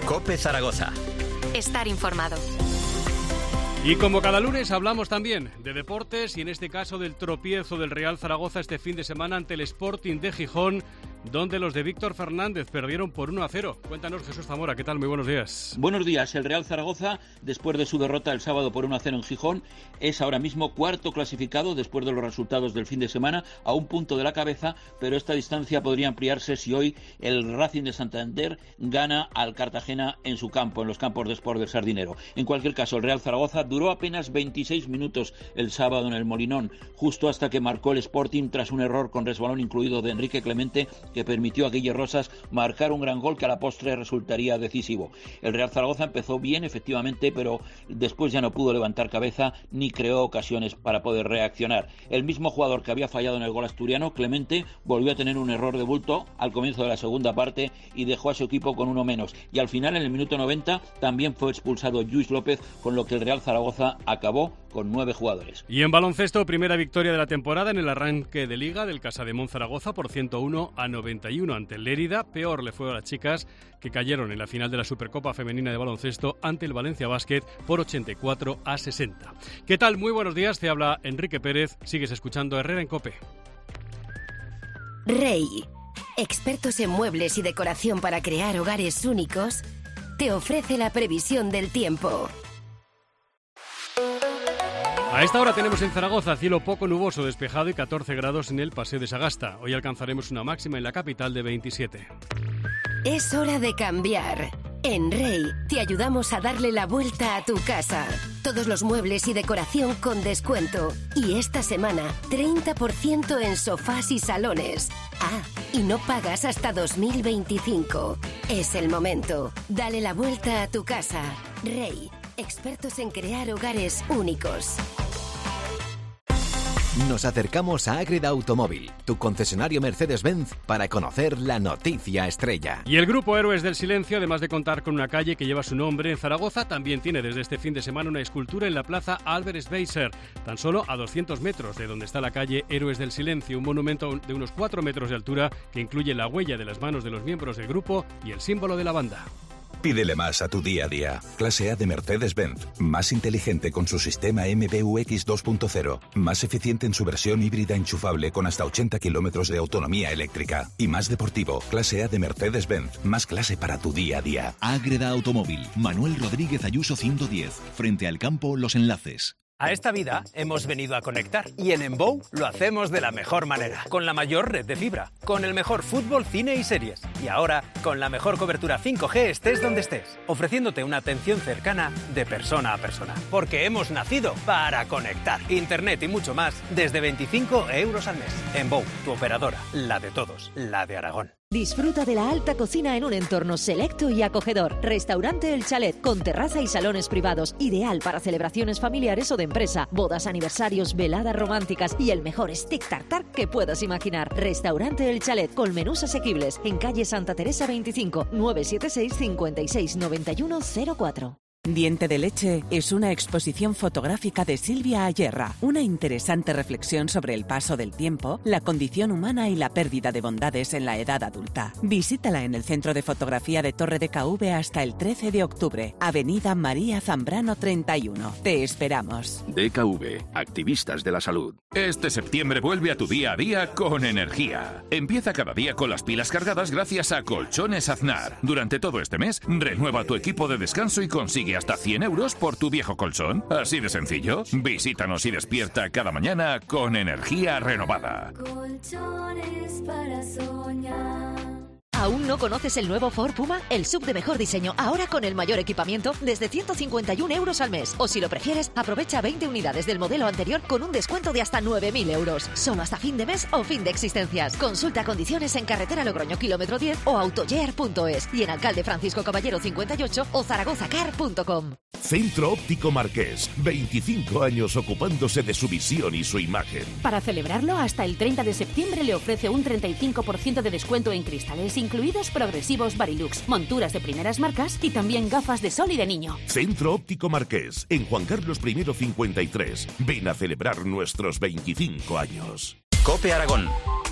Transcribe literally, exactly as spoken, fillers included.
COPE Zaragoza. Estar informado. Y como cada lunes hablamos también de deportes y en este caso del tropiezo del Real Zaragoza este fin de semana ante el Sporting de Gijón, donde los de Víctor Fernández perdieron por uno a cero. Cuéntanos, Jesús Zamora, ¿qué tal? Muy buenos días. Buenos días. El Real Zaragoza, después de su derrota el sábado por uno a cero en Gijón, es ahora mismo cuarto clasificado después de los resultados del fin de semana, a un punto de la cabeza, pero esta distancia podría ampliarse si hoy el Racing de Santander gana al Cartagena en su campo, en los campos de Sport del Sardinero. En cualquier caso, el Real Zaragoza duró apenas veintiséis minutos el sábado en el Molinón, justo hasta que marcó el Sporting tras un error con resbalón incluido de Enrique Clemente, que permitió a Guille Rosas marcar un gran gol que a la postre resultaría decisivo. El Real Zaragoza empezó bien, efectivamente, pero después ya no pudo levantar cabeza ni creó ocasiones para poder reaccionar. El mismo jugador que había fallado en el gol asturiano, Clemente, volvió a tener un error de bulto al comienzo de la segunda parte y dejó a su equipo con uno menos. Y al final, en el minuto noventa, también fue expulsado Lluís López, con lo que el Real Zaragoza acabó con nueve jugadores. Y en baloncesto, primera victoria de la temporada en el arranque de Liga del Casademón Zaragoza por ciento uno a noventa y uno ante el Lérida. Peor le fue a las chicas, que cayeron en la final de la Supercopa Femenina de Baloncesto ante el Valencia Basket por ochenta y cuatro a sesenta. ¿Qué tal? Muy buenos días, te habla Enrique Pérez. Sigues escuchando Herrera en COPE. Rey, expertos en muebles y decoración para crear hogares únicos, te ofrece la previsión del tiempo. A esta hora tenemos en Zaragoza cielo poco nuboso, despejado y catorce grados en el Paseo de Sagasta. Hoy alcanzaremos una máxima en la capital de veintisiete. Es hora de cambiar. En Rey te ayudamos a darle la vuelta a tu casa. Todos los muebles y decoración con descuento. Y esta semana, treinta por ciento en sofás y salones. Ah, y no pagas hasta dos mil veinticinco. Es el momento. Dale la vuelta a tu casa. Rey, expertos en crear hogares únicos. Nos acercamos a Ágreda Automóvil, tu concesionario Mercedes-Benz, para conocer la noticia estrella. Y el grupo Héroes del Silencio, además de contar con una calle que lleva su nombre en Zaragoza, también tiene desde este fin de semana una escultura en la plaza Albert Schweitzer, tan solo a doscientos metros de donde está la calle Héroes del Silencio, un monumento de unos cuatro metros de altura que incluye la huella de las manos de los miembros del grupo y el símbolo de la banda. Pídele más a tu día a día. Clase A de Mercedes-Benz. Más inteligente con su sistema M B U X dos punto cero. Más eficiente en su versión híbrida enchufable con hasta ochenta kilómetros de autonomía eléctrica. Y más deportivo. Clase A de Mercedes-Benz. Más clase para tu día a día. Ágreda Automóvil. Manuel Rodríguez Ayuso ciento diez. Frente al campo Los Enlaces. A esta vida hemos venido a conectar y en Embou lo hacemos de la mejor manera, con la mayor red de fibra, con el mejor fútbol, cine y series y ahora con la mejor cobertura cinco G estés donde estés, ofreciéndote una atención cercana de persona a persona, porque hemos nacido para conectar. Internet y mucho más desde veinticinco euros al mes. Embou, tu operadora, la de todos, la de Aragón. Disfruta de la alta cocina en un entorno selecto y acogedor. Restaurante El Chalet, con terraza y salones privados, ideal para celebraciones familiares o de empresa, bodas, aniversarios, veladas románticas y el mejor stick tartar que puedas imaginar. Restaurante El Chalet, con menús asequibles, en calle Santa Teresa veinticinco, nueve siete seis, cinco seis nueve uno cero cuatro. Diente de leche es una exposición fotográfica de Silvia Ayerra, una interesante reflexión sobre el paso del tiempo, la condición humana y la pérdida de bondades en la edad adulta. Visítala en el Centro de Fotografía de Torre de K V hasta el trece de octubre, Avenida María Zambrano treinta y uno. Te esperamos. D K V, activistas de la salud. Este septiembre vuelve a tu día a día con energía. Empieza cada día con las pilas cargadas gracias a Colchones Aznar. Durante todo este mes, renueva tu equipo de descanso y consigue hasta cien euros por tu viejo colchón. Así de sencillo. Visítanos y despierta cada mañana con energía renovada. Colchones para soñar. ¿Aún no conoces el nuevo Ford Puma? El sub de mejor diseño, ahora con el mayor equipamiento, desde ciento cincuenta y un euros al mes. O si lo prefieres, aprovecha veinte unidades del modelo anterior con un descuento de hasta nueve mil euros. Solo hasta fin de mes o fin de existencias. Consulta condiciones en carretera Logroño kilómetro diez o autoyear punto es y en Alcalde Francisco Caballero cincuenta y ocho o zaragozacar punto com. Centro Óptico Marqués, veinticinco años ocupándose de su visión y su imagen. Para celebrarlo, hasta el treinta de septiembre le ofrece un treinta y cinco por ciento de descuento en cristales, incluidos progresivos Varilux, monturas de primeras marcas y también gafas de sol y de niño. Centro Óptico Marqués, en Juan Carlos primero cincuenta y tres. Ven a celebrar nuestros veinticinco años. COPE Aragón.